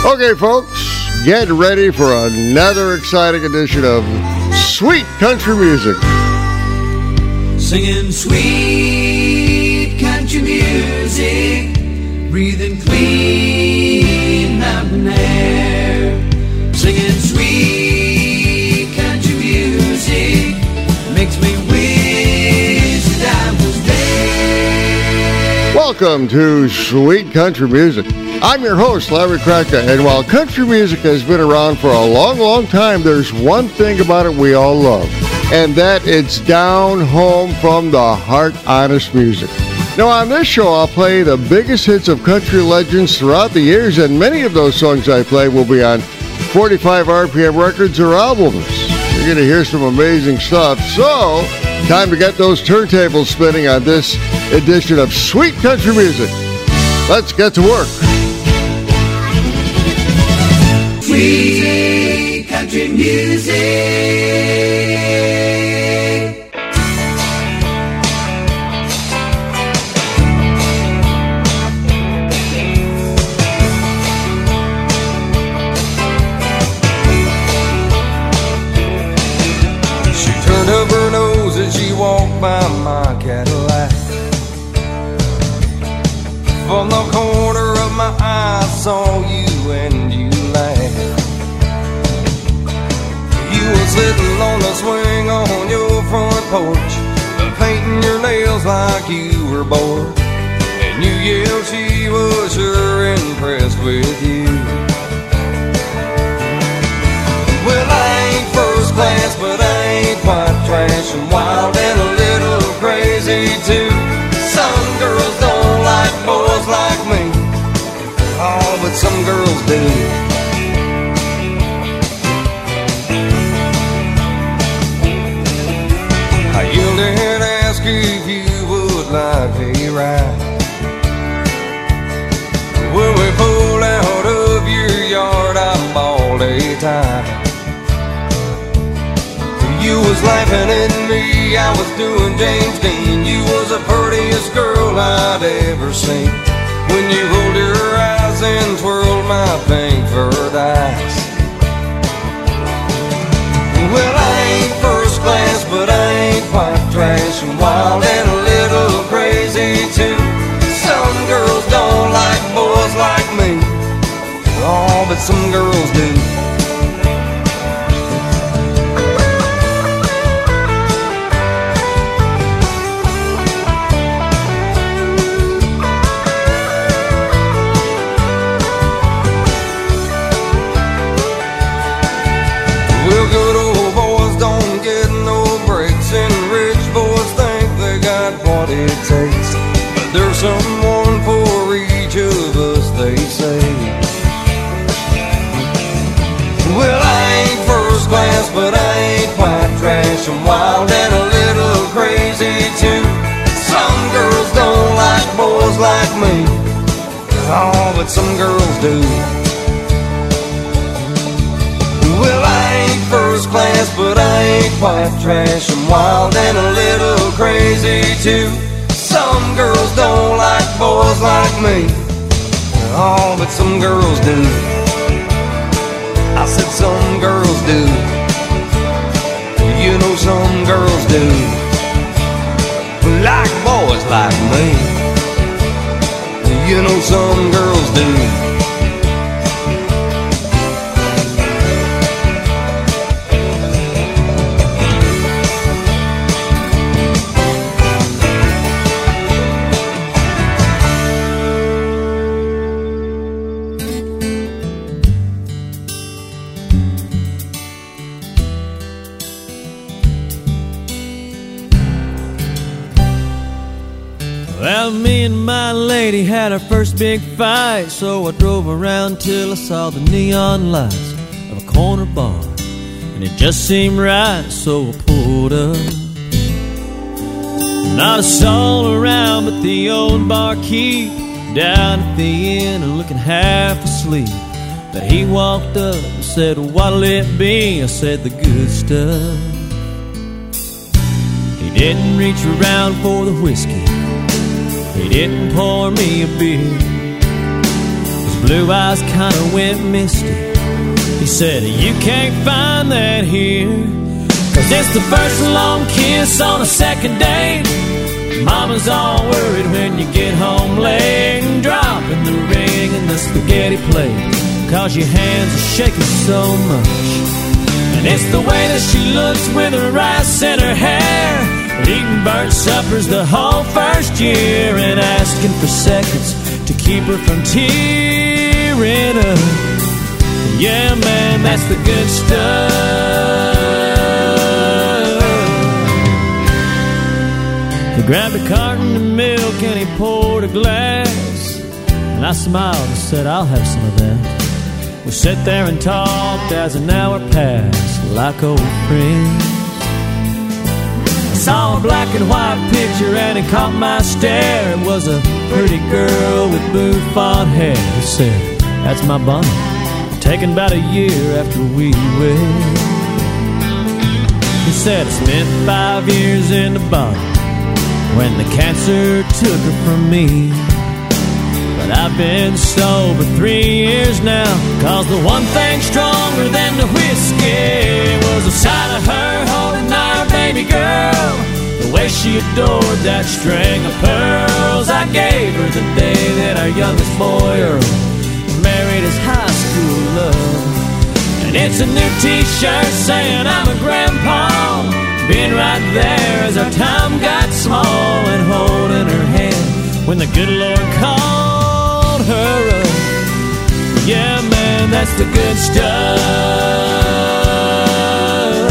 Okay, folks, get ready for another exciting edition of Sweet Country Music. Singing sweet country music, breathing clean mountain air. Singing sweet country music makes me wish that I was there. Welcome to Sweet Country Music. I'm your host, Larry Kraka, and while country music has been around for a long, long time, there's one thing about it we all love, and that it's down home from the heart, honest music. Now, on this show, I'll play the biggest hits of country legends throughout the years, and many of those songs I play will be on 45 RPM records or albums. You're going to hear some amazing stuff, so time to get those turntables spinning on this edition of Sweet Country Music. Let's get to work. Sweet country music. She turned up her nose as she walked by my Cadillac. From the corner of my eye I saw you and you laughed. You were sitting on the swing on your front porch, painting your nails like you were bored. And you yelled she was sure impressed with you. Well, I ain't first class, but I ain't quite trash, and wild and a little crazy too. Some girls don't like boys like me, oh, but some girls do. I yelled and asked if you would like a ride. When we pulled out of your yard, I bawled a tie. You was laughing at me, I was doing James Dean. You was the prettiest girl I'd ever seen. When you rolled your eyes and twirled my pink fur dice. Well, I ain't first class, but I ain't quite trash, and wild and a little crazy too. Some girls don't like boys like me, oh, but some girls do. It takes, but there's someone for each of us, they say. Well, I ain't first class, but I ain't quite trash, and wild and a little crazy too. Some girls don't like boys like me, oh, but some girls do. Well, I ain't first class, but I ain't quite trash, and wild and a little crazy too. Some girls don't like boys like me, oh, but some girls do. I said some girls do. You know some girls do. Like boys like me. You know some girls do. Well, me and my lady had our first big fight, so I drove around till I saw the neon lights of a corner bar, and it just seemed right, so I pulled up. Not a soul around but the old barkeep down at the inn and looking half asleep. But he walked up and said, "What'll it be?" I said, "The good stuff." He didn't reach around for the whiskey, he didn't pour me a beer. His blue eyes kinda went misty. He said, you can't find that here, 'cause it's the first long kiss on a second date. Mama's all worried when you get home late, and dropping the ring in the spaghetti plate, 'cause your hands are shaking so much. And it's the way that she looks with her rice in her hair, eating burnt suppers the whole first year, and asking for seconds to keep her from tearing up. Yeah, man, that's the good stuff. He grabbed a carton of milk and he poured a glass, and I smiled and said, I'll have some of that. We sat there and talked as an hour passed, like old friends. I saw a black and white picture and it caught my stare. It was a pretty girl with bouffant hair. He said, that's my Bonnie, taken about a year after we wed. He said, I spent 5 years in the bottom when the cancer took her from me. But I've been sober 3 years now, 'cause the one thing stronger than the whiskey was the sight of her holding our baby girl, the way she adored that string of pearls I gave her the day that our youngest boy Earl married his high school love. And it's a new t-shirt saying I'm a grandpa, being right there as our time got small, and holding her hand when the good Lord called her up. Yeah, man, that's the good stuff.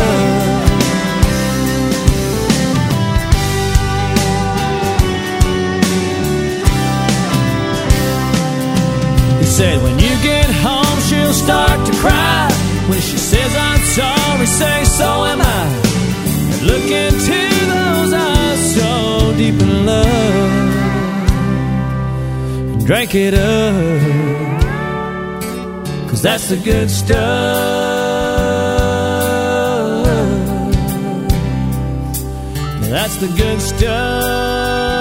He said, when you get home, she'll start to cry. When she says I'm sorry, say so am I. And look into those eyes so deep in love, and drink it up, 'cause that's the good stuff. That's the good stuff.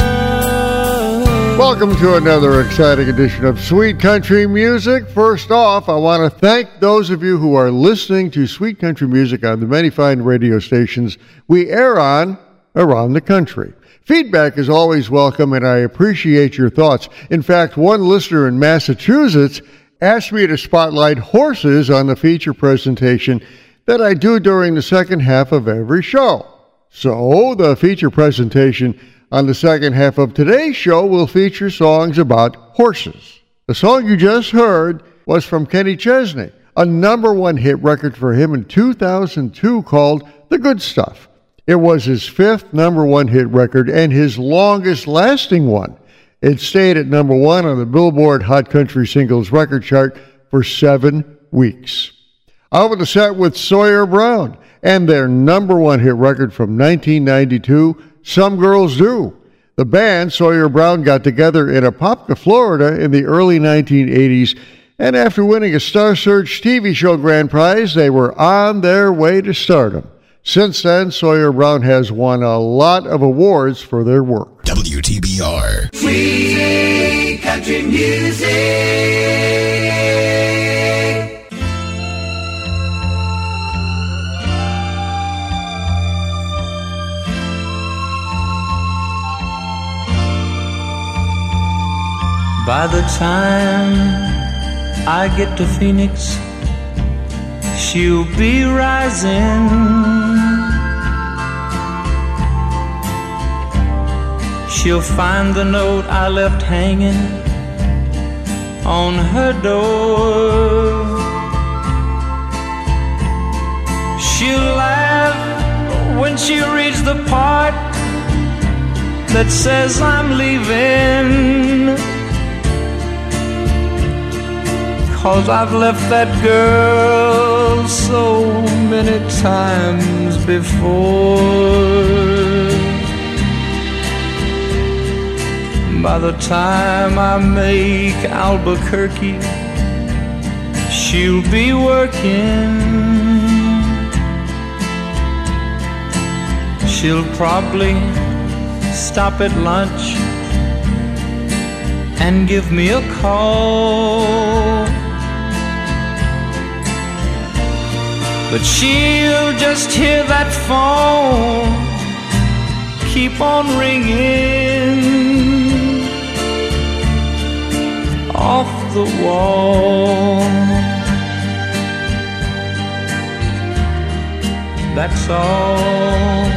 Welcome to another exciting edition of Sweet Country Music. First off, I want to thank those of you who are listening to Sweet Country Music on the many fine radio stations we air on around the country. Feedback is always welcome, and I appreciate your thoughts. In fact, one listener in Massachusetts asked me to spotlight horses on the feature presentation that I do during the second half of every show. So, the feature presentation on the second half of today's show will feature songs about horses. The song you just heard was from Kenny Chesney, a #1 hit record for him in 2002 called The Good Stuff. It was his 5th #1 hit record and his longest lasting one. It stayed at #1 on the Billboard Hot Country Singles record chart for 7 weeks. I opened the set with Sawyer Brown and their #1 hit record from 1992, Some Girls Do. The band, Sawyer Brown, got together in Apopka, Florida in the early 1980s, and after winning a Star Search TV show grand prize, they were on their way to stardom. Since then, Sawyer Brown has won a lot of awards for their work. WTBR. Sweet country music. By the time I get to Phoenix, she'll be rising. She'll find the note I left hanging on her door. She'll laugh when she reads the part that says I'm leaving, 'cause I've left that girl so many times before. By the time I make Albuquerque, she'll be working. She'll probably stop at lunch and give me a call. But she'll just hear that phone keep on ringing off the wall. That's all.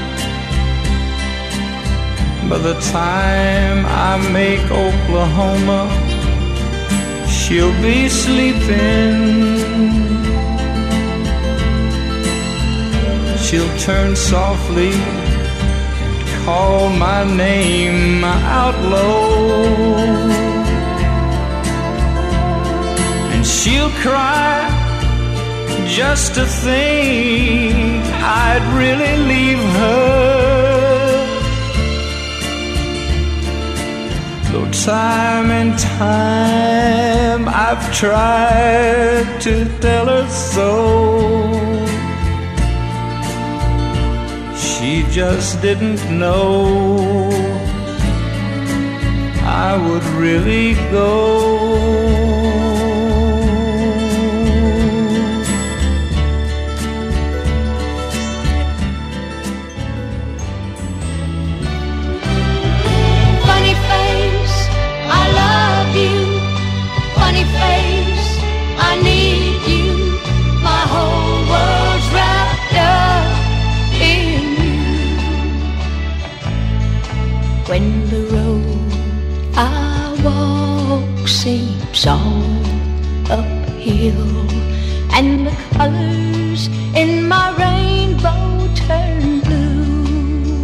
By the time I make Oklahoma, she'll be sleeping. She'll turn softly and call my name out low, and she'll cry just to think I'd really leave her. Though time and time I've tried to tell her so, she just didn't know I would really go. When the road I walk seems all uphill, and the colors in my rainbow turn blue,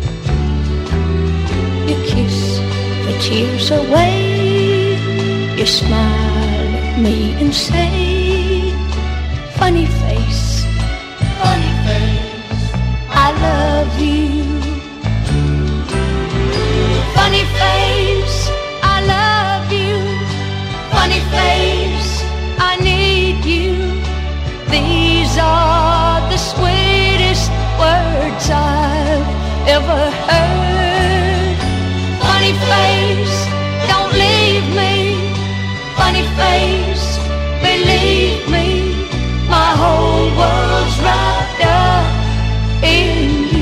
you kiss the tears away, you smile at me and say, funny face, I love you. Funny face, I love you. Funny face, I need you. These are the sweetest words I've ever heard. Funny face, don't leave me. Funny face, believe me. My whole world's wrapped up in you.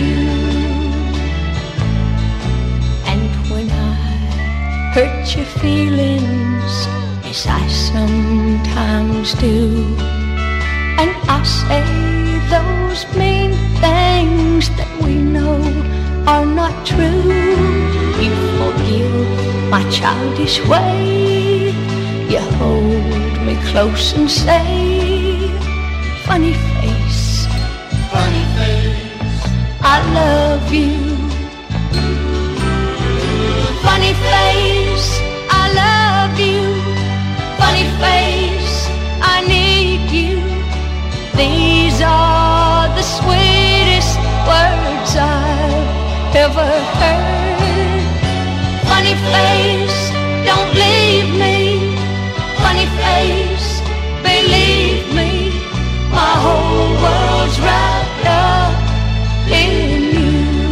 Hurt your feelings as I sometimes do, and I say those mean things that we know are not true. You forgive my childish way, you hold me close and say, funny face, I love you. Funny face, I love you. Funny face, I need you. These are the sweetest words I've ever heard. Funny face, don't leave me. Funny face, believe me. My whole world's wrapped up in you.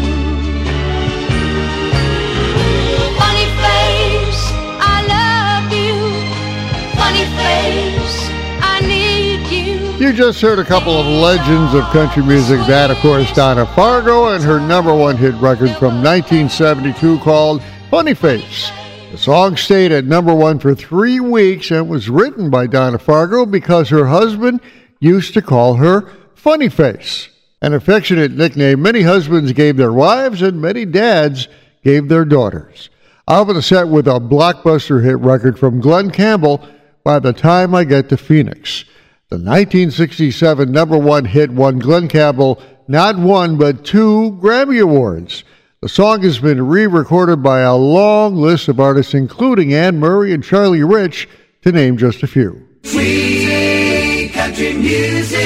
Face, I need you. You just heard a couple of legends of country music. That, of course, Donna Fargo and her number one hit record from 1972 called Funny Face. The song stayed at number one for 3 weeks and was written by Donna Fargo because her husband used to call her Funny Face, an affectionate nickname many husbands gave their wives and many dads gave their daughters. I'll be set with a blockbuster hit record from Glen Campbell, By the Time I Get to Phoenix. The 1967 number one hit won Glen Campbell not one but 2 Grammy Awards. The song has been re-recorded by a long list of artists, including Anne Murray and Charlie Rich, to name just a few. Sweet country music.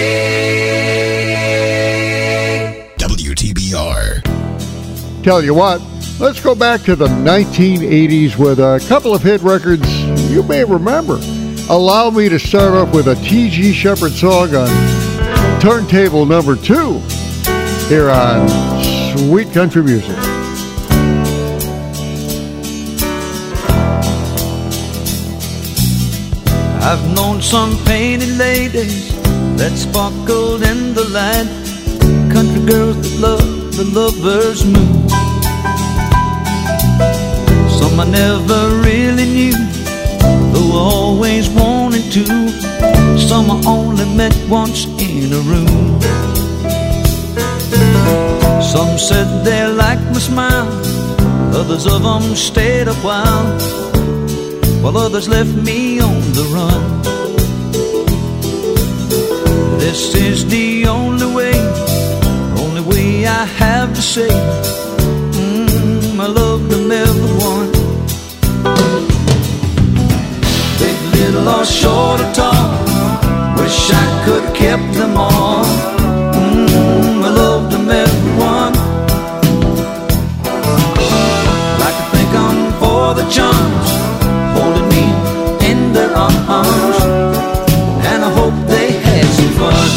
WTBR. Tell you what, let's go back to the 1980s with a couple of hit records you may remember. Allow me to start off with a T.G. Shepherd song on turntable number 2 here on Sweet Country Music. I've known some painted ladies that sparkled in the light, country girls that love the lover's mood. Some I never really knew, though I always wanted to. Some I only met once in a room. Some said they liked my smile, others of them stayed a while, while others left me on the run. This is the only way I have to say I love them everyone. Big, little, or short or tall, wish I could have kept them all. I love them everyone. Like to thank them for the charms, holding me in their arms, and I hope they had some fun.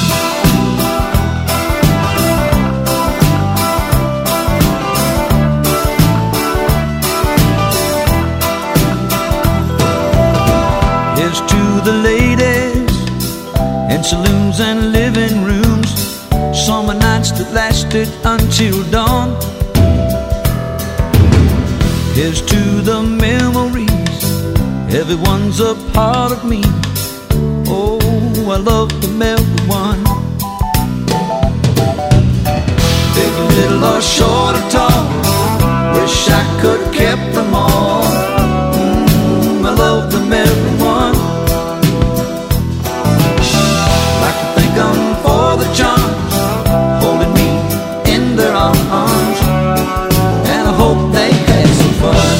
Here's to the ladies in saloons and living rooms, summer nights that lasted until dawn. Here's to the memories, everyone's a part of me. Oh, I love them everyone. Big, little, or short or tall, wish I could have kept them all. I love them everyone. Like to thank them for the charms, holding me in their arms, and I hope they had some fun.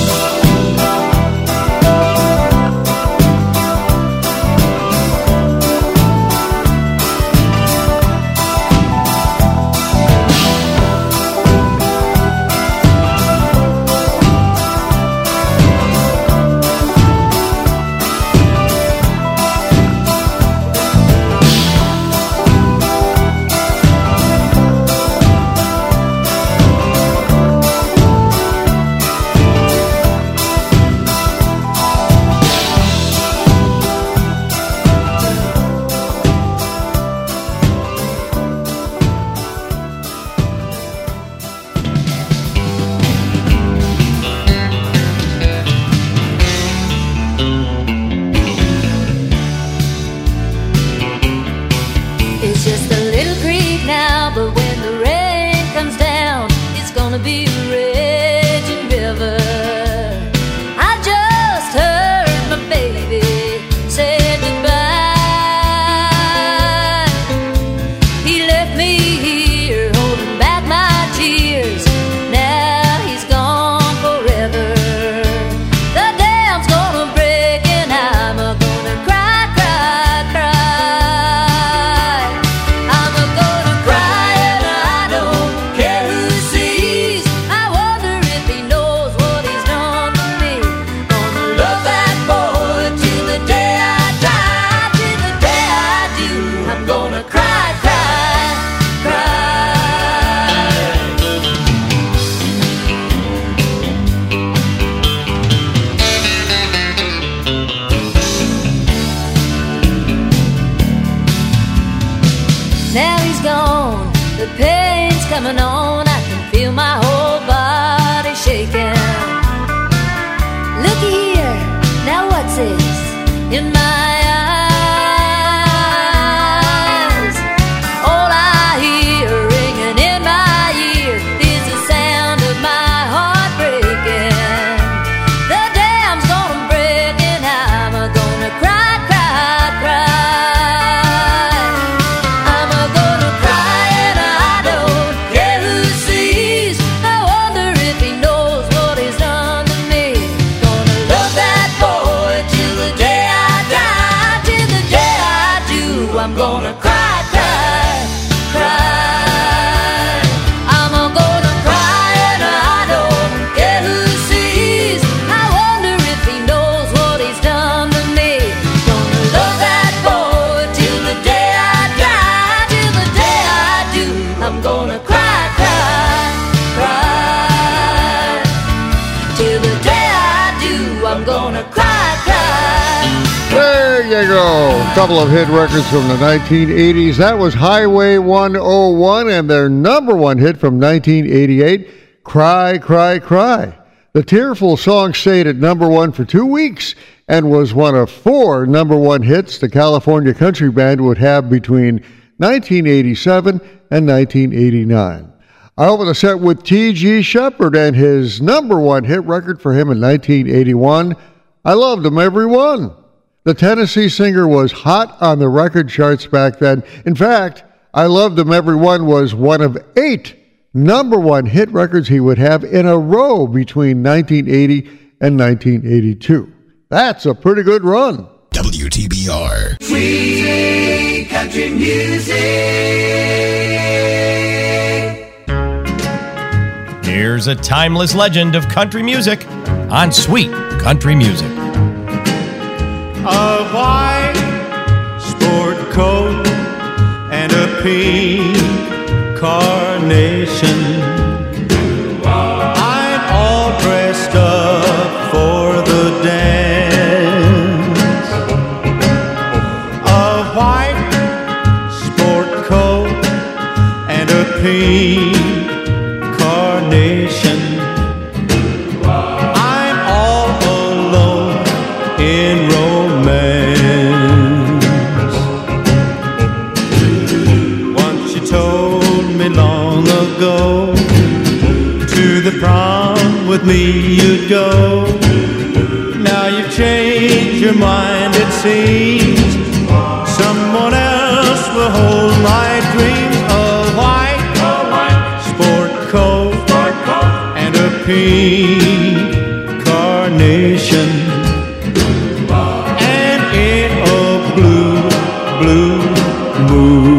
It's just a little creek now, but when the rain comes down, it's gonna be a raging river. I just heard my baby say goodbye. He left me here holding back my tears. Now he's gone forever. The dam's gonna break and I'm gonna cry, cry, cry. I'm gonna cry and I don't care who sees. I wonder if he knows what he's done to me. Gonna love that boy till the day I die, till the day I do. I'm gonna cry, cry, cry. Now he's gone, the pain's coming on. I can feel my whole body shaking. Looky here, now what's this in my eyes? All I hear ringing in my ear is the sound of my heart breaking. The dam's gonna break and I'm gonna cry, cry, cry. I'm gonna cry and I don't care who sees. I wonder if he knows what he's done to me. Gonna love that boy till the day I die, till the day I do. I'm gonna cry, cry, cry. I'm gonna cry and I don't care who sees. I wonder if he knows what he's done to me. Gonna love that boy till the day I die, till the day I do. I'm gonna cry, cry, cry. Till the day I do, I'm gonna cry, cry. There you go. A couple of hit records from the 1980s. That was Highway 101 and their number one hit from 1988, Cry, Cry, Cry. The tearful song stayed at number one for 2 weeks and was one of 4 number one hits the California country band would have between 1987 and 1989. I opened the set with T.G. Shepherd and his number one hit record for him in 1981, I Loved 'Em Every One. The Tennessee singer was hot on the record charts back then. In fact, I Loved 'Em Every One was one of 8 number one hit records he would have in a row between 1980 and 1982. That's a pretty good run. WTBR. Sweet country music. Here's a timeless legend of country music on Sweet Country Music. A white sport coat and a pink carnation. I'm all dressed up for the dance. A white sport coat and a pink carnation. I'm all alone in romance. Once you told me long ago, to the prom with me you'd go. Now you've changed your mind, it seems. Someone else will hold my dreams. A white sport coat and a pink carnation. And in a blue, blue moon.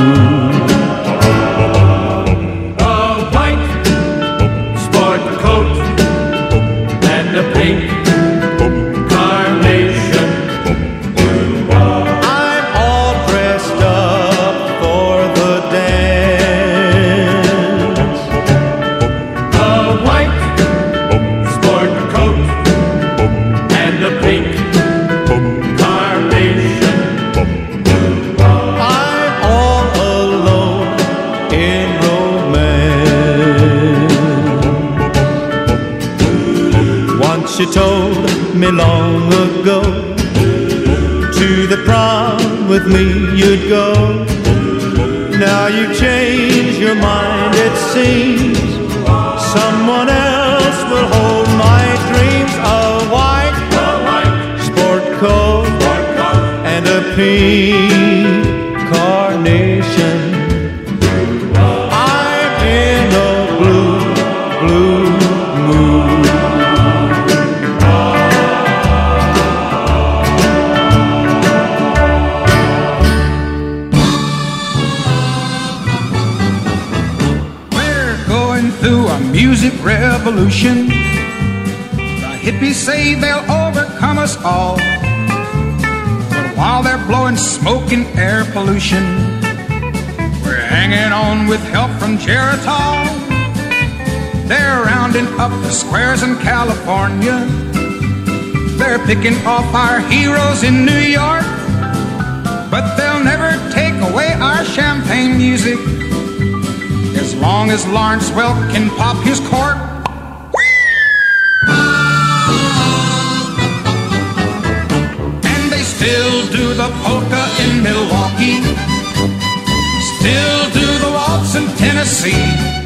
You told me long ago, to the prom with me you'd go. Now you've changed your mind, it seems. Someone else will hold my dreams. A white sport coat and a pink carnation. I'm in a blue, blue mood. Music revolution. The hippies say they'll overcome us all, but while they're blowing smoke and air pollution, we're hanging on with help from Geritol. They're rounding up the squares in California. They're picking off our heroes in New York, but they'll never take away our champagne music as long as Lawrence Welk can pop his cork. And they still do the polka in Milwaukee, still do the waltz in Tennessee,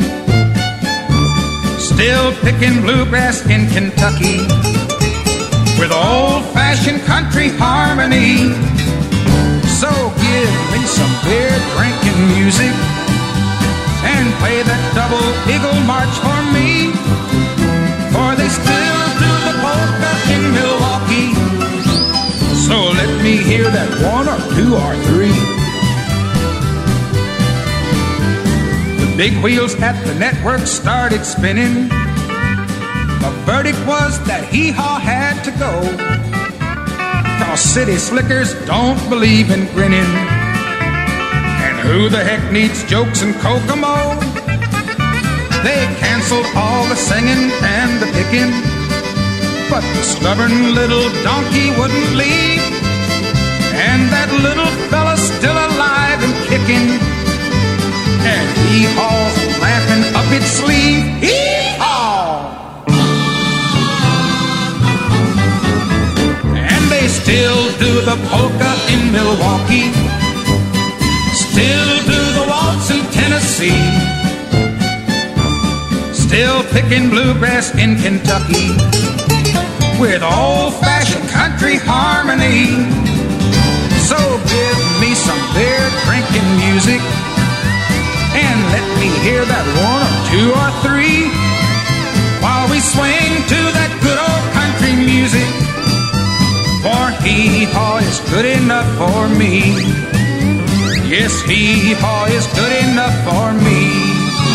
still picking bluegrass in Kentucky with old-fashioned country harmony. So give me some beer-drinking music and play that double eagle march for me, for they still do the polka in Milwaukee. So let me hear that 1 or 2 or 3. The big wheels at the network started spinning. The verdict was that hee-haw had to go, 'cause city slickers don't believe in grinning. Who the heck needs jokes in Kokomo? They canceled all the singing and the picking, but the stubborn little donkey wouldn't leave. And that little fella's still alive and kicking. And hee-haw's laughing up its sleeve. Hee-haw! And they still do the polka in Milwaukee. Still do the waltz in Tennessee. Still picking bluegrass in Kentucky with old-fashioned country harmony. So give me some beer-drinking music and let me hear that one or two or three while we swing to that good old country music. For hee-haw is good enough for me. Yes, hee-haw is good enough for me.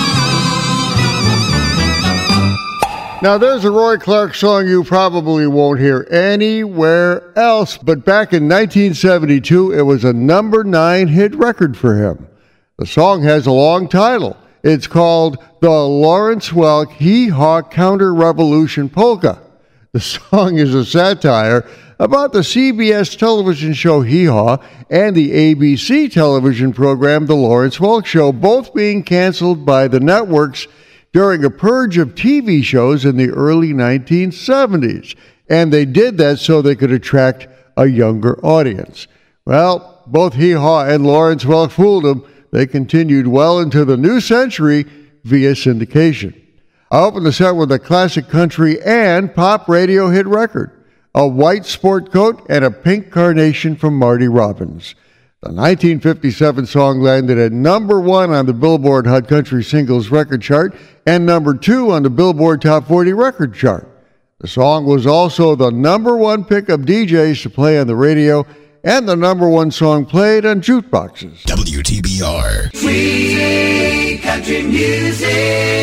Now, there's a Roy Clark song you probably won't hear anywhere else, but back in 1972, it was a number 9 hit record for him. The song has a long title. It's called the Lawrence Welk Hee-Haw Counter-Revolution Polka. The song is a satire about the CBS television show Hee-Haw and the ABC television program The Lawrence Welk Show, both being canceled by the networks during a purge of TV shows in the early 1970s. And they did that so they could attract a younger audience. Well, both Hee-Haw and Lawrence Welk fooled them. They continued well into the new century via syndication. I opened the set with a classic country and pop radio hit record, A White Sport Coat and a Pink Carnation from Marty Robbins. The 1957 song landed at number 1 on the Billboard Hot Country Singles Record Chart and number 2 on the Billboard Top 40 Record Chart. The song was also the number 1 pick of DJs to play on the radio and the number 1 song played on jukeboxes. WTBR. Sweet country music.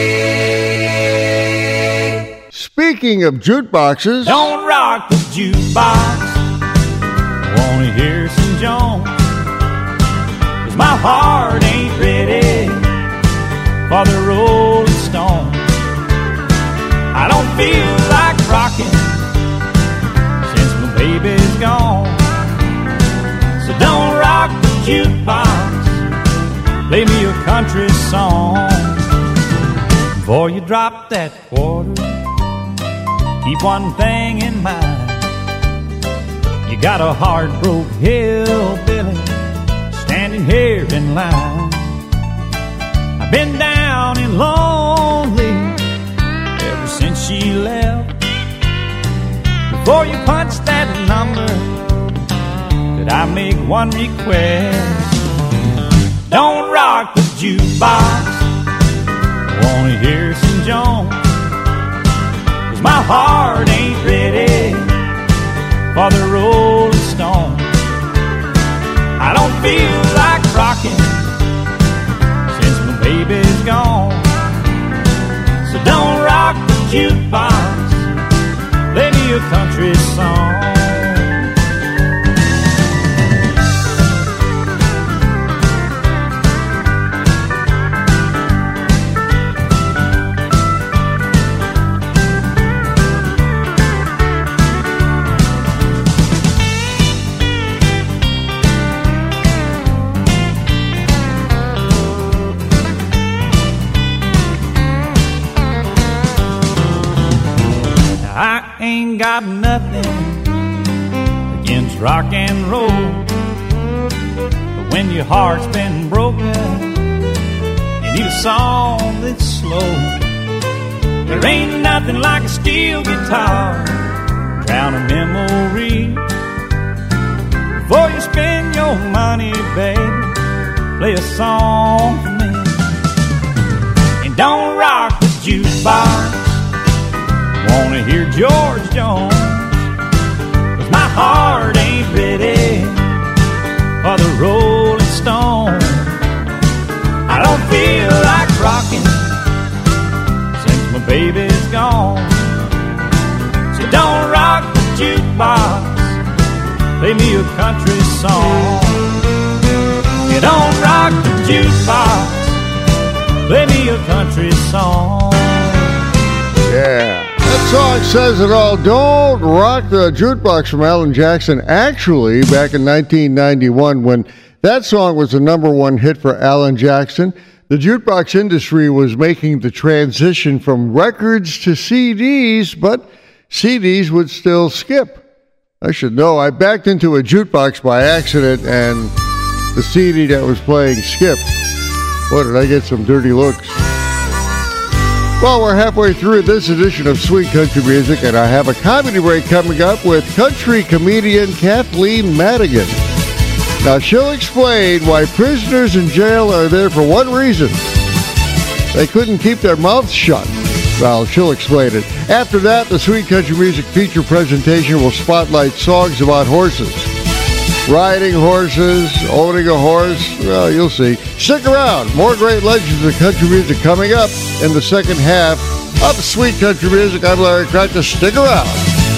Speaking of jukeboxes, Don't rock the jukebox. I wanna hear some Jones. 'Cause my heart ain't ready for the Rolling Stone. I don't feel like rocking since my baby's gone. So don't rock the jukebox. Play me a country song. Before you drop that quarter, keep one thing in mind. You got a heart-broke hillbilly standing here in line. I've been down and lonely ever since she left. Before you punch that number, could I make one request? Don't rock the jukebox. I wanna hear some Jones. 'Cause my heart ain't ready for the Rolling Stone. I don't feel like rocking since my baby's gone. So don't rock the jukebox. Play me a country song. I ain't got nothing against rock and roll, but when your heart's been broken, you need a song that's slow. There ain't nothing like a steel guitar, drown a memory. Before you spend your money, baby, play a song for me. And don't rock the jukebox. Wanna hear George Jones, 'cause my heart ain't ready for the Rolling Stone. I don't feel like rocking since my baby's gone. So don't rock the jukebox, play me a country song. You don't rock the jukebox, play me a country song. yeah, that's Song says it all. Don't Rock the Jukebox from Alan Jackson. Actually, back in 1991, when that song was the number one hit for Alan Jackson, the jukebox industry was making the transition from records to CDs, but CDs would still skip. I should know. I backed into a jukebox by accident, and the CD that was playing skipped. Boy, did I get some dirty looks. Well, we're halfway through this edition of Sweet Country Music, and I have a comedy break coming up with country comedian Kathleen Madigan. Now, she'll explain why prisoners in jail are there for one reason. They couldn't keep their mouths shut. Well, she'll explain it. After that, the Sweet Country Music feature presentation will spotlight songs about horses. Riding horses, owning a horse, well, you'll see. Stick around. More great legends of country music coming up in the second half of Sweet Country Music. I'm Larry Cracker. Stick around.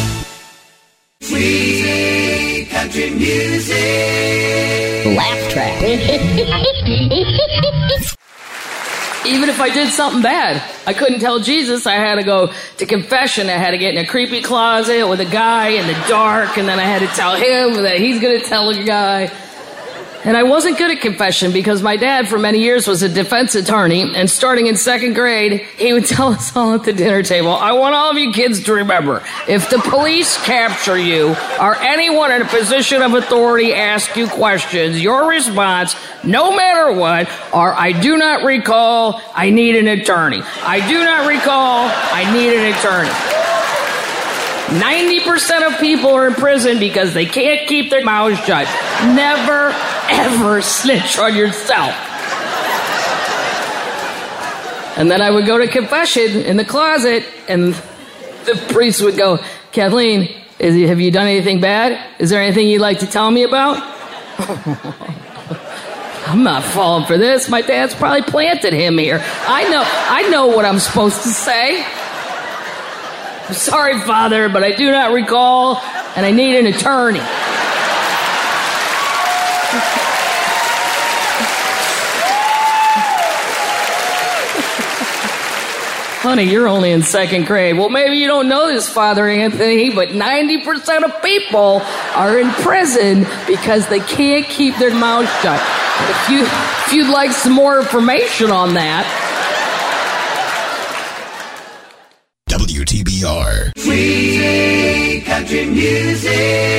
Sweet Country Music. Laugh track. Even if I did something bad, I couldn't tell Jesus. I had to go to confession. I had to get in a creepy closet with a guy in the dark, and then I had to tell him that he's going to tell a guy. And I wasn't good at confession because my dad for many years was a defense attorney, and starting in second grade, he would tell us all at the dinner table, I want all of you kids to remember, if the police capture you or anyone in a position of authority asks you questions, your response, no matter what, are I do not recall, I need an attorney. I do not recall, I need an attorney. 90% of people are in prison because they can't keep their mouths shut. Never, ever snitch on yourself. And then I would go to confession in the closet, and the priest would go, Kathleen, have you done anything bad? Is there anything you'd like to tell me about? I'm not falling for this. My dad's probably planted him here. I know what I'm supposed to say. I'm sorry, Father, but I do not recall, and I need an attorney. Honey, you're only in second grade. Well, maybe you don't know this, Father Anthony, but 90% of people are in prison because they can't keep their mouth shut. If you'd like some more information on that... WTBR. Sweet Country Music.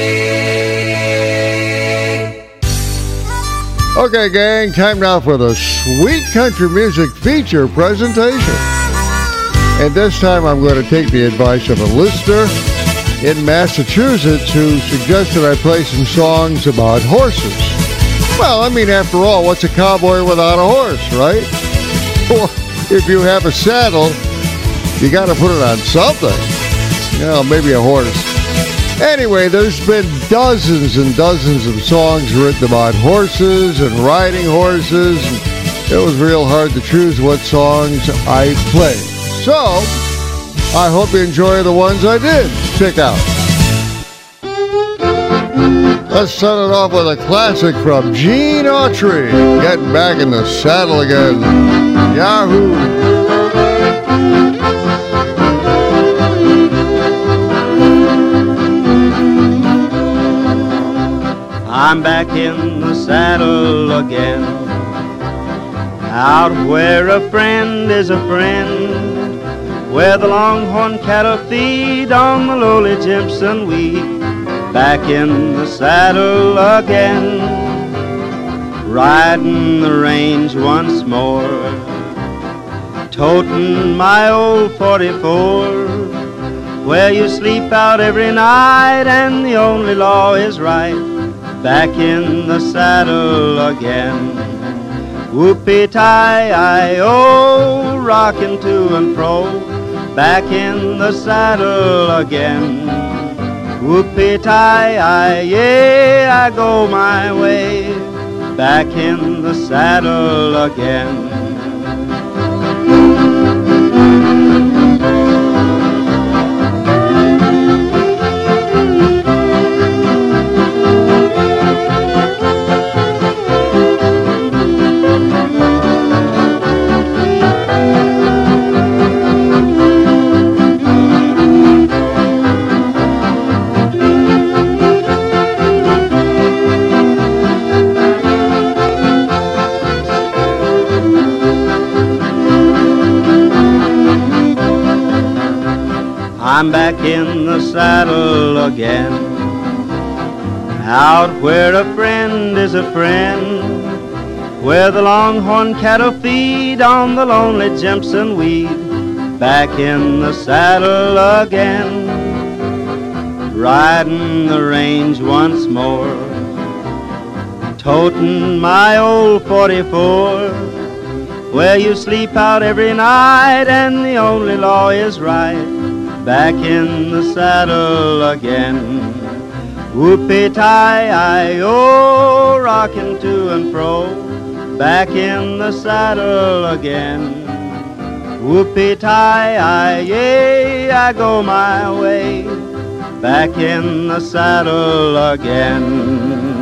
Okay, gang, time now for the Sweet Country Music feature presentation. And this time I'm going to take the advice of a listener in Massachusetts who suggested I play some songs about horses. Well, I mean, after all, what's a cowboy without a horse, right? Or if you have a saddle, you got to put it on something. You know, maybe a horse. Anyway, there's been dozens and dozens of songs written about horses and riding horses. And it was real hard to choose what songs I played. So, I hope you enjoy the ones I did pick out. Let's start it off with a classic from Gene Autry, Getting Back in the Saddle Again. Yahoo! I'm back in the saddle again, out where a friend is a friend, where the longhorn cattle feed on the lowly Jimson wheat. Back in the saddle again, riding the range once more, toting my old 44, where you sleep out every night and the only law is right. Back in the saddle again, whoopee-tie-I-O, rocking to and fro. Back in the saddle again, whoopee-tie-I, yeah, I go my way. Back in the saddle again. I'm back in the saddle again. Out where a friend is a friend, where the longhorn cattle feed on the lonely Jimson weed. Back in the saddle again, riding the range once more, toting my old 44, where you sleep out every night and the only law is right. Back in the saddle again. Whoopee-tie-I-O, rocking to and fro, back in the saddle again. Whoopee-tie-I-yay, I go my way, back in the saddle again.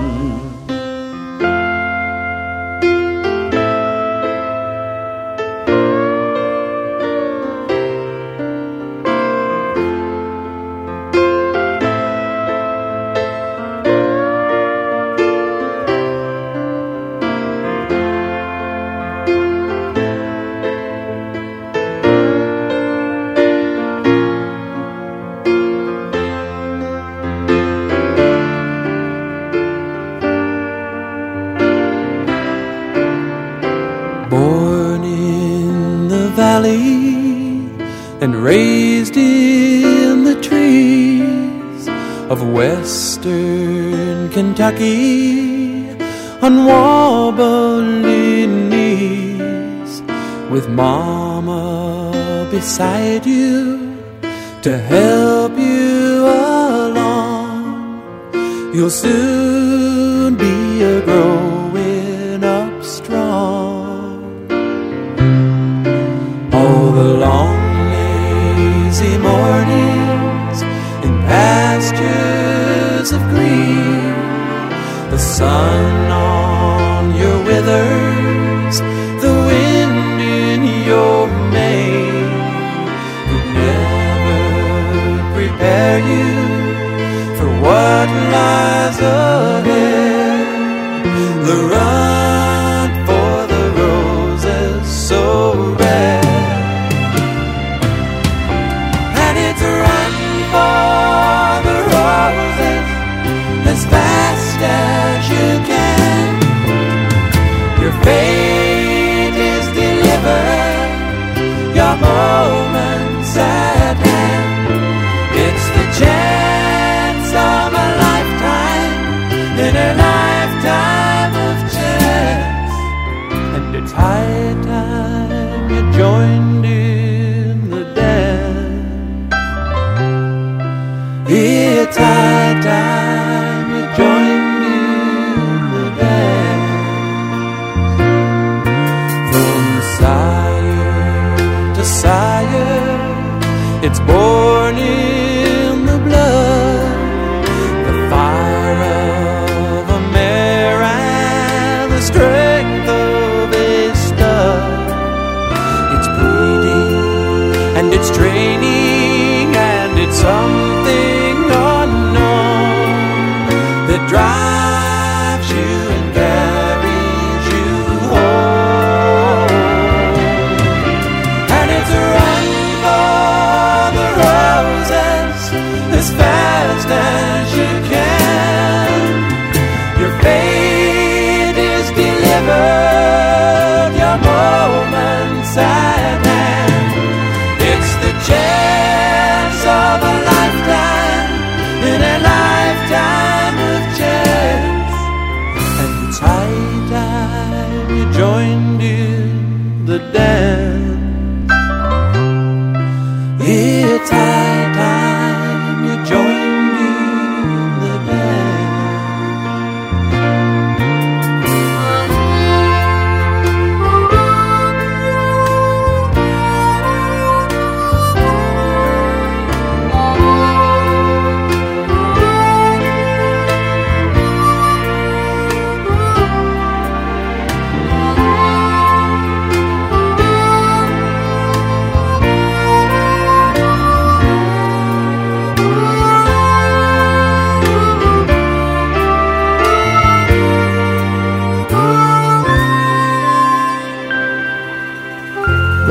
And raised in the trees of western Kentucky on wobbling knees, with Mama beside you to help you along. You'll soon be a growing up strong. All the long lazy mornings in pastures of green, the sun on your withers, the wind in your mane, could never prepare you for what lies ahead. The run for the roses so red. As fast as you can, your fate is delivered, your moment's at hand. It's the chance of a lifetime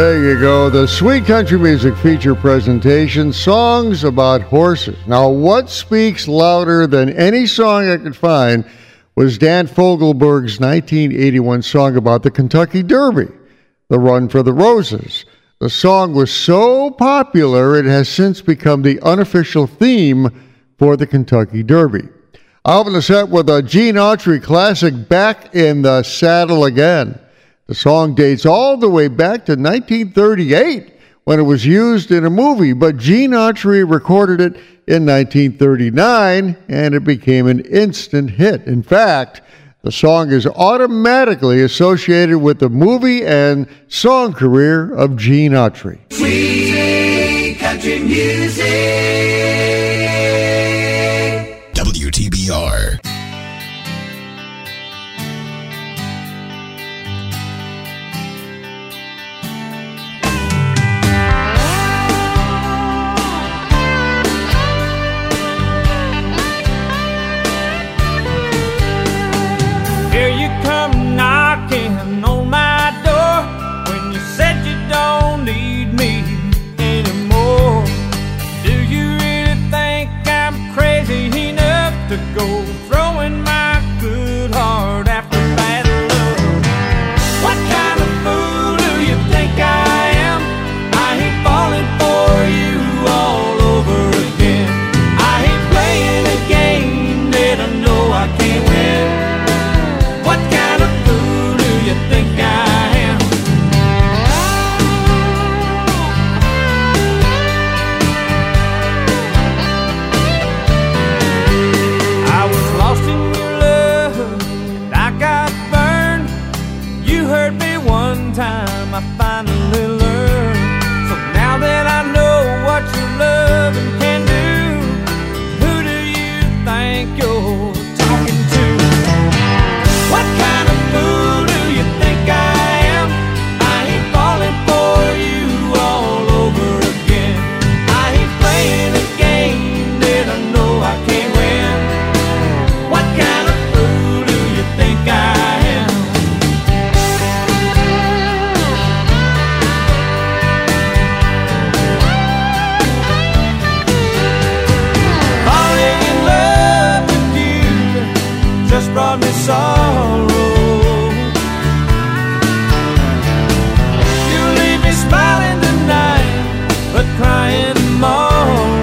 There you go, the Sweet Country Music feature presentation, Songs About Horses. Now, what speaks louder than any song I could find was Dan Fogelberg's 1981 song about the Kentucky Derby, The Run for the Roses. The song was so popular, it has since become the unofficial theme for the Kentucky Derby. I'll open the set with a Gene Autry classic, Back in the Saddle Again. The song dates all the way back to 1938 when it was used in a movie, but Gene Autry recorded it in 1939 and it became an instant hit. In fact, the song is automatically associated with the movie and song career of Gene Autry. Sweet country music. WTBR. Here you come knocking on my door when you said you don't need me anymore. Do you really think I'm crazy enough to go throwing my good heart after bad love? What kind of fool do you think I am? I hate falling for you all over again. I hate playing a game that I know I can't win. What kind of fool do you think I am? I was lost in your love and I got burned. You hurt me one time, I finally learned. So now that I know what your loving can do, who do you think you're talking to? What kind of fool do you think I am? I hate falling for you all over again. I hate playing a game that I know I can't win. What kind of fool do you think I am? Falling in love with you just brought me sorrow. You leave me smiling tonight, but crying tomorrow.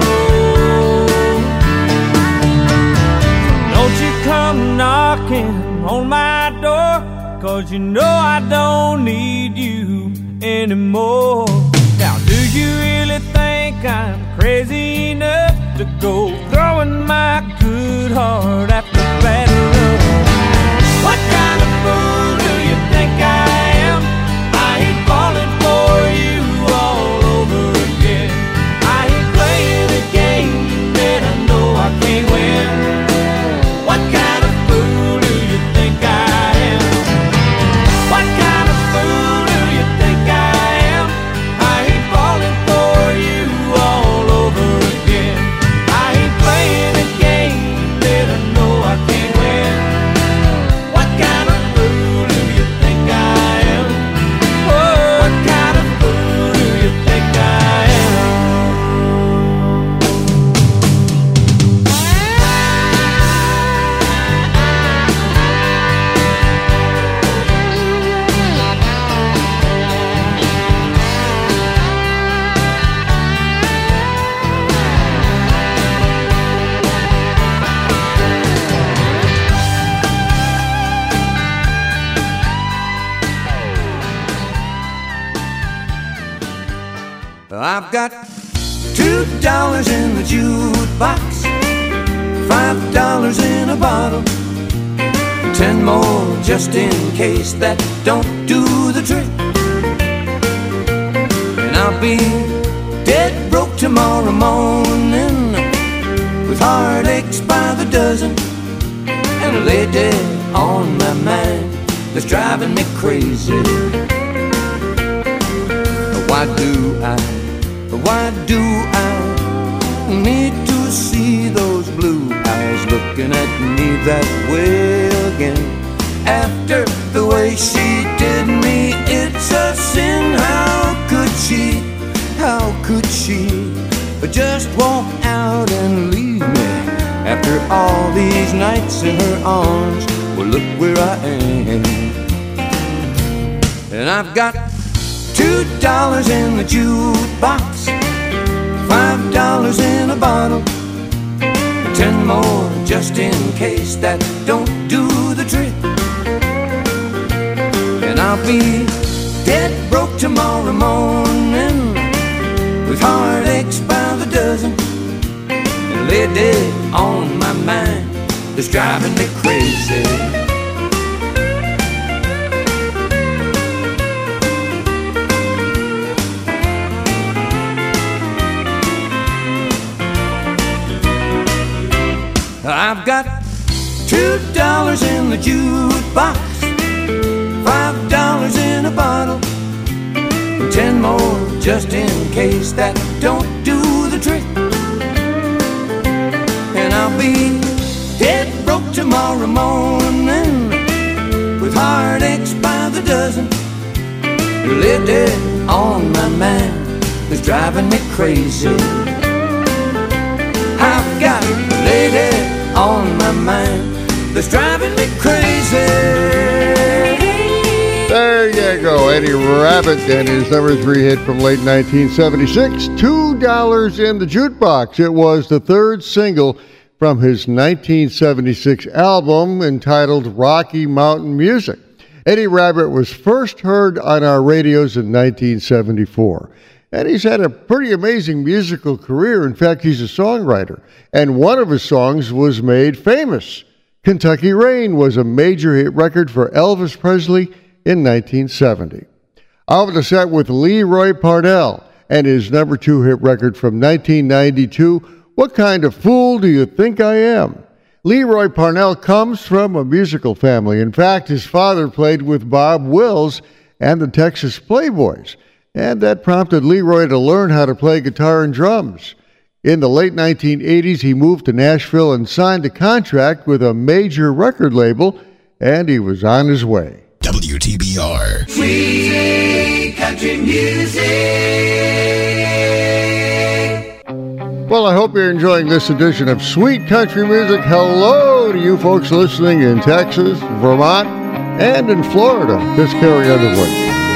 Don't you come knocking on my door, 'cause you know I don't need you anymore. Now do you really think I'm crazy enough to go throwing my good heart after bad love? What kind of fool do you think I am? I hate falling for you all over again. I hate playing a game that I know I can't win. What kind of fool do you think I am? What kind of fool do you think I am? I hate falling for you all over again. I hate playing a game that I know I can't win. What kind of fool do you think I am? Oh, what kind of fool do you think I am? I've got $2 in the jukebox, $5 in a bottle, 10 more just in case that don't do the trick. And I'll be dead broke tomorrow morning, with heartaches by the dozen, and a lady on my mind that's driving me crazy. Why do I need to see those blue eyes looking at me that way again? After the way she did me, it's a sin. How could just walk out and leave me after all these nights in her arms? Well, look where I am. And I've got $2 in the jukebox, $5 in a bottle, 10 more just in case that don't do the trick. And I'll be dead broke tomorrow morning, with heartaches by the dozen, and lay dead on my mind that's driving me crazy. I've got $2 in the jukebox, $5 in a bottle, 10 more just in case that don't do the trick. And I'll be dead broke tomorrow morning, with heartaches by the dozen, lay dead on my mind that's driving me crazy. I've got lay dead on my mind that's driving me crazy. There you go, Eddie Rabbitt and his number 3 hit from late 1976, $2 in the Jukebox. It was the third single from his 1976 album entitled Rocky Mountain Music. Eddie Rabbitt was first heard on our radios in 1974. And he's had a pretty amazing musical career. In fact, he's a songwriter. And one of his songs was made famous. Kentucky Rain was a major hit record for Elvis Presley in 1970. Out of the set with Leroy Parnell and his number 2 hit record from 1992, What Kind of Fool Do You Think I Am? Leroy Parnell comes from a musical family. In fact, his father played with Bob Wills and the Texas Playboys. And that prompted Leroy to learn how to play guitar and drums. In the late 1980s, he moved to Nashville and signed a contract with a major record label, and he was on his way. WTBR. Sweet country music. Well, I hope you're enjoying this edition of Sweet Country Music. Hello to you folks listening in Texas, Vermont, and in Florida. This is Carrie Underwood.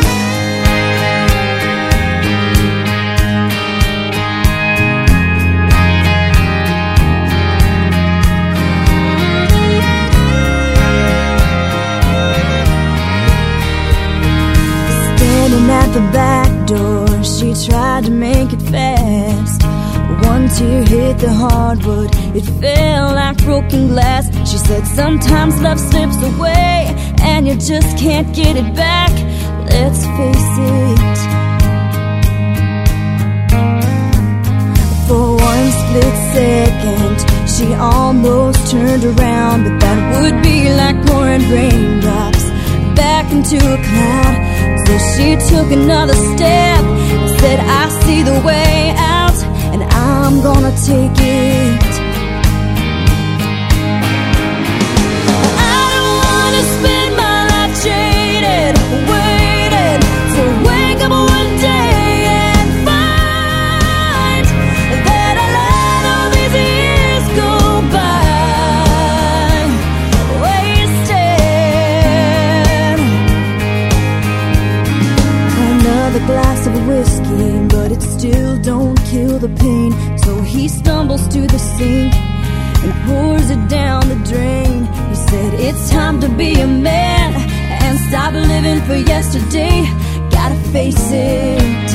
At the back door, she tried to make it fast. One tear hit the hardwood, it fell like broken glass. She said sometimes love slips away and you just can't get it back. Let's face it. For one split second, she almost turned around, but that would be like pouring raindrops back into a cloud. So she took another step and said, I see the way out, and I'm gonna take it. I don't wanna spend my life jaded, waiting to wake up one day and find that I let all these years go by wasted. Another glass of whiskey, but it still don't kill the pain. So he stumbles to the sink and pours it down the drain. He said, it's time to be a man and stop living for yesterday. Gotta face it.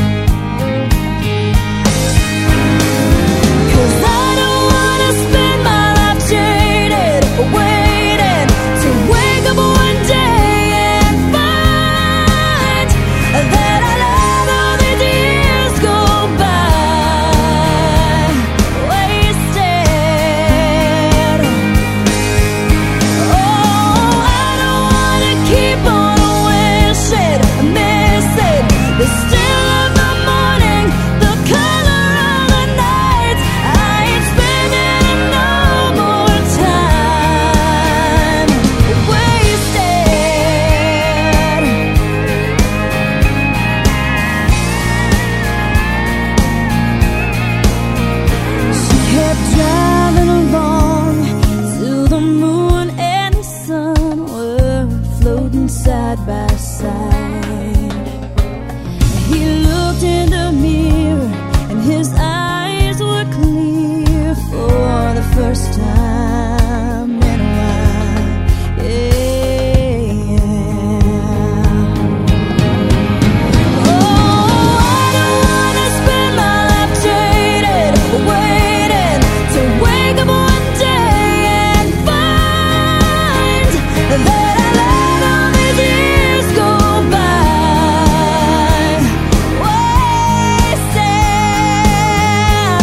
'Cause I don't wanna spend my life jaded, waiting to wake up one day and find that I let all these years go by wasted. Oh, I don't wanna keep on wishing, missing the still of my by side. He looked in the mirror and his eyes were clear for the first time in a while. Yeah. Oh, I don't wanna spend my life jaded, waiting to wake up one day and find that I let all these years go by, wasted.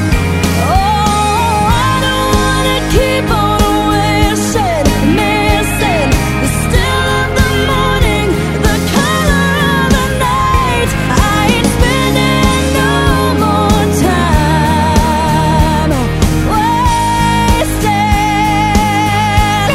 Oh, I don't wanna keep on wishing, missing the still of the morning, the color of the night. I ain't spending no more time wasted.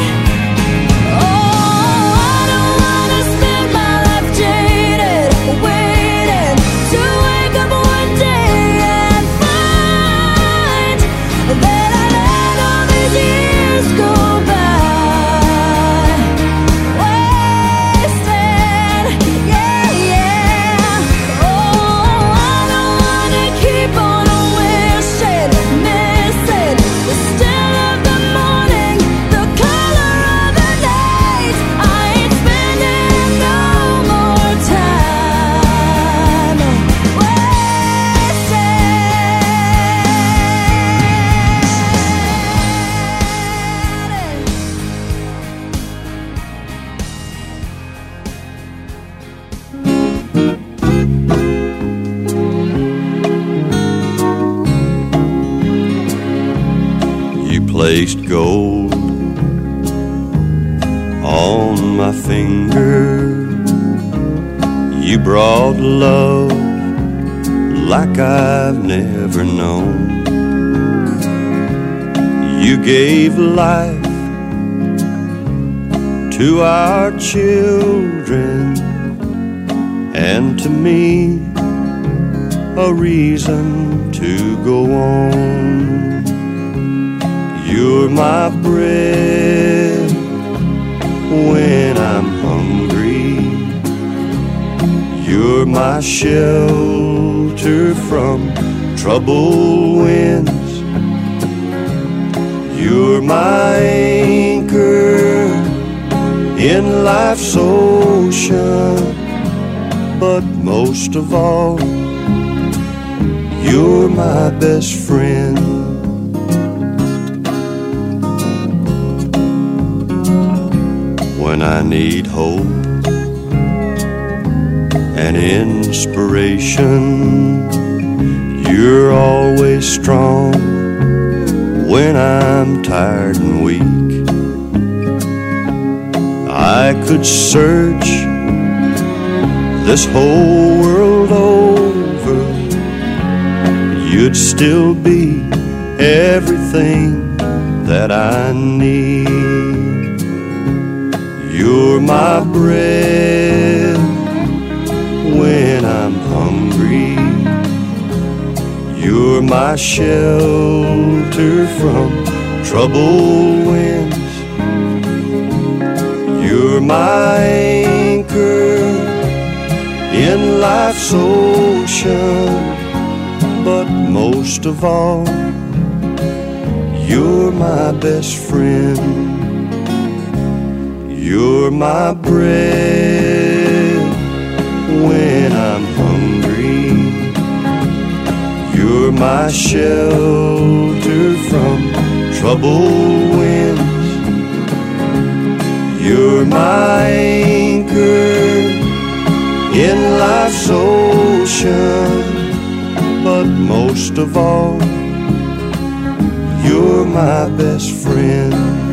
Oh, I don't wanna spend my life jaded, waiting to wake up one day and find that I let all these years go by, wasted. Yeah, yeah. Oh, I don't wanna keep on wishing, missing the still of the morning, the color of the night. I ain't spending no more time wasted. You placed gold on my finger. You brought love like I've never known. You gave life to our children and to me a reason to go on. You're my bread when I'm hungry. You're my shelter from troubled winds. You're my anchor in life's ocean. But most of all, you're my best friend. When I need hope and inspiration, you're always strong when I'm tired and weak. I could search this whole world over, you'd still be everything that I need. You're my bread when I'm hungry. You're my shelter from troubled winds. You're my anchor in life's ocean. But most of all, you're my best friend. You're my bread when I'm hungry. You're my shelter from troubled winds. You're my anchor in life's ocean. But most of all, you're my best friend.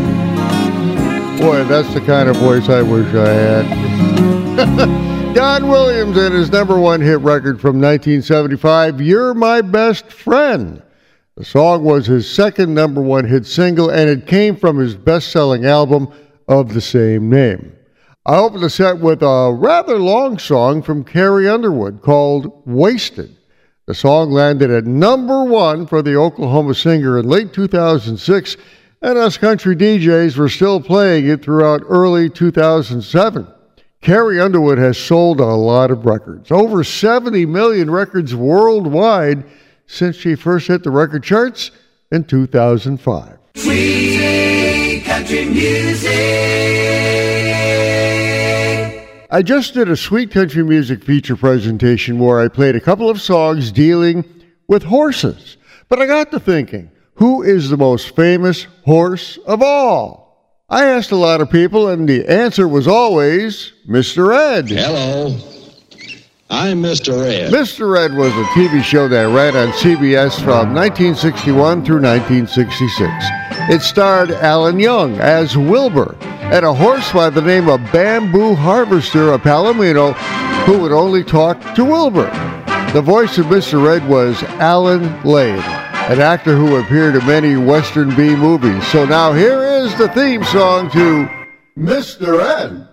Boy, that's the kind of voice I wish I had. Don Williams and his number one hit record from 1975, You're My Best Friend. The song was his second number one hit single, and it came from his best-selling album of the same name. I opened the set with a rather long song from Carrie Underwood called Wasted. The song landed at number one for the Oklahoma singer in late 2006, and us country DJs were still playing it throughout early 2007. Carrie Underwood has sold a lot of records, over 70 million records worldwide since she first hit the record charts in 2005. Sweet country music. I just did a Sweet Country Music feature presentation where I played a couple of songs dealing with horses. But I got to thinking, who is the most famous horse of all? I asked a lot of people, and the answer was always Mr. Ed. Hello, I'm Mr. Ed. Mr. Ed was a TV show that ran on CBS from 1961 through 1966. It starred Alan Young as Wilbur and a horse by the name of Bamboo Harvester of Palomino who would only talk to Wilbur. The voice of Mr. Ed was Alan Ladd, an actor who appeared in many Western B movies. So now here is the theme song to Mr. Ed.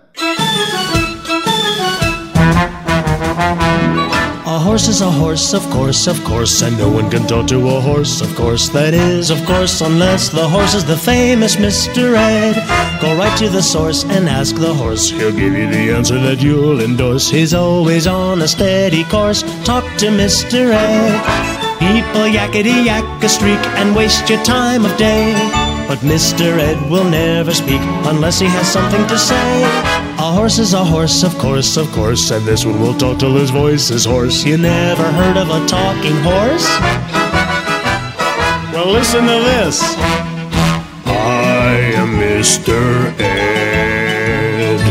A horse is a horse, of course, and no one can talk to a horse, of course. That is, of course, unless the horse is the famous Mr. Ed. Go right to the source and ask the horse. He'll give you the answer that you'll endorse. He's always on a steady course. Talk to Mr. Ed. People yakety-yak a streak and waste your time of day. But Mr. Ed will never speak unless he has something to say. A horse is a horse, of course, and this one will talk till his voice is hoarse. You never heard of a talking horse? Well, listen to this. I am Mr. Ed.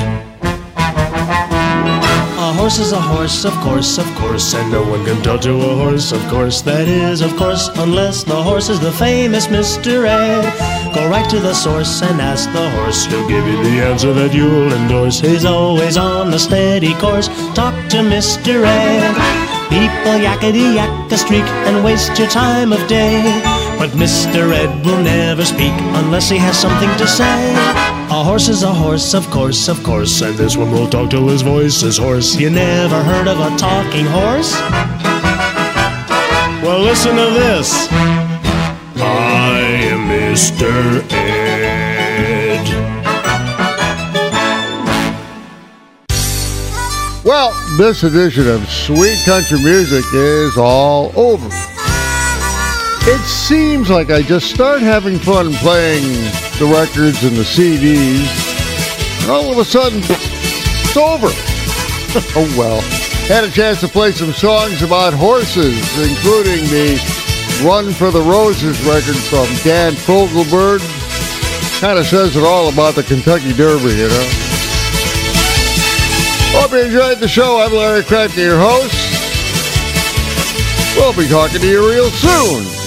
A horse is a horse, of course, and no one can talk to a horse, of course. That is, of course, unless the horse is the famous Mr. Ed. Go right to the source and ask the horse. He'll give you the answer that you'll endorse. He's always on a steady course. Talk to Mr. Ed. People yakety-yak a streak and waste your time of day. But Mr. Ed will never speak unless he has something to say. A horse is a horse, of course, and this one will talk till his voice is hoarse. You never heard of a talking horse? Well, listen to this. I am Mr. Ed. Well, this edition of Sweet Country Music is all over. It seems like I just start having fun playing the records and the CDs, and all of a sudden, it's over. Oh well. Had a chance to play some songs about horses, including the Run for the Roses record from Dan Fogelberg. Kind of says it all about the Kentucky Derby, you know. Hope you enjoyed the show. I'm Larry Kracker, your host. We'll be talking to you real soon.